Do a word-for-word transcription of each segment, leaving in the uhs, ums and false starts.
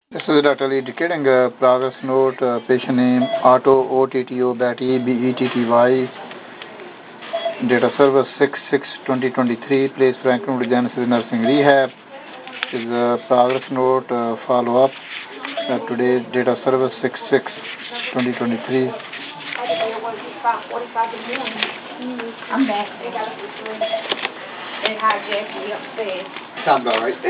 This is Doctor Lee indicating a progress note, uh, patient name Auto O T T O Betty B E T T Y, date of service six six twenty twenty-three, place Franklin Genesis Nursing Rehab. This is a progress note uh, follow up. Uh, today's date of service six six twenty twenty-three. I'm back. They got us this room. They hijacked me upstairs. Sounds about right.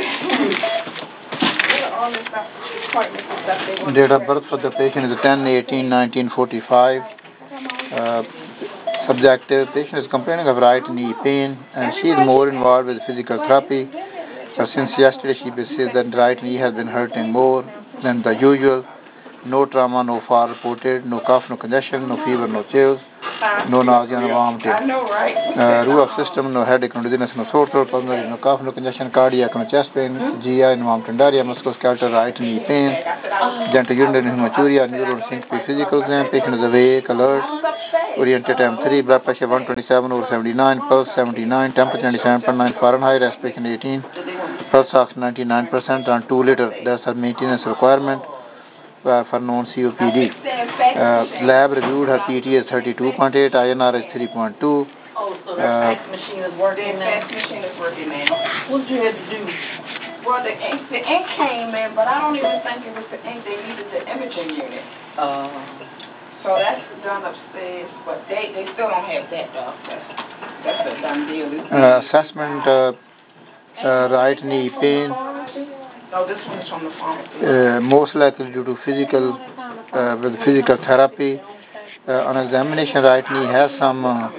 All the stuff, appointments and stuff they want. Date of birth for the patient is ten eighteen nineteen forty-five. Uh, subjective patient is complaining of right knee pain and she is more involved with physical therapy. Uh, since yesterday she says that right knee has been hurting more than the usual. No trauma, no fall reported, no cough, no congestion, no fever, no chills, no nausea, no vomiting. I know, right? Uh, rule of system, no headache, no dizziness, no sore throat, pulmonary, no cough, no congestion, cardiac, no chest pain, G I, no vomiting, diarrhea, musculoskeletal, right knee pain, gentle urinary hematuria, neuro syncope, physical exam, patient is awake, alert, oriented M three, blood pressure one twenty-seven over seventy-nine, pulse seventy-nine, temperature ninety-seven point nine Fahrenheit, respiration eighteen, pulse ox ninety-nine percent on two liter. That's her maintenance requirement uh, for non-C O P D. Uh, lab reviewed her P T is thirty-two point eight, I N R is three point two. Oh, so their uh, fax machine is working now? Their fax machine is working now. What did you have to do? Well, the ink, the ink came in, but I don't even think it was the ink. They needed the imaging unit. Uh, so that's done upstairs, but they, they still don't have that, though. That's, that's a done deal. Uh, assessment, uh, uh, right knee pain. No, this one is from the pharmacy. Uh, most likely due to physical, uh, with physical therapy. Uh, on examination, right knee has some uh,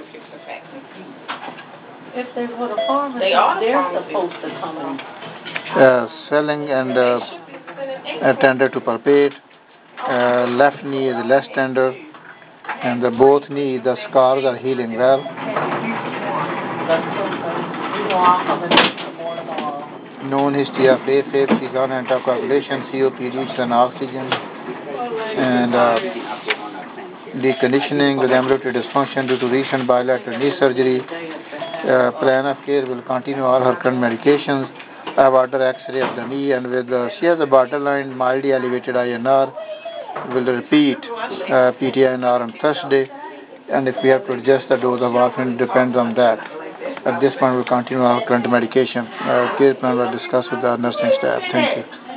if they go to pharmacy, they are they're supposed to come in. Uh, swelling and uh, uh, tender to palpate. Uh, left knee is less tender, and the both knee the scars are healing well. Known history of AFib, she's on anticoagulation, C O P D, she's on oxygen, and uh, deconditioning with ambulatory dysfunction due to recent bilateral knee surgery. Uh, plan of care will continue all her current medications. I have ordered X-ray of the knee, and with uh, she has a borderline mildly elevated I N R. Will repeat uh, P T I N R on Thursday, and if we have to adjust the dose of warfarin, it depends on that. At this point, we'll continue our current medication. Uh, care plan will discuss with the nursing staff. Thank you.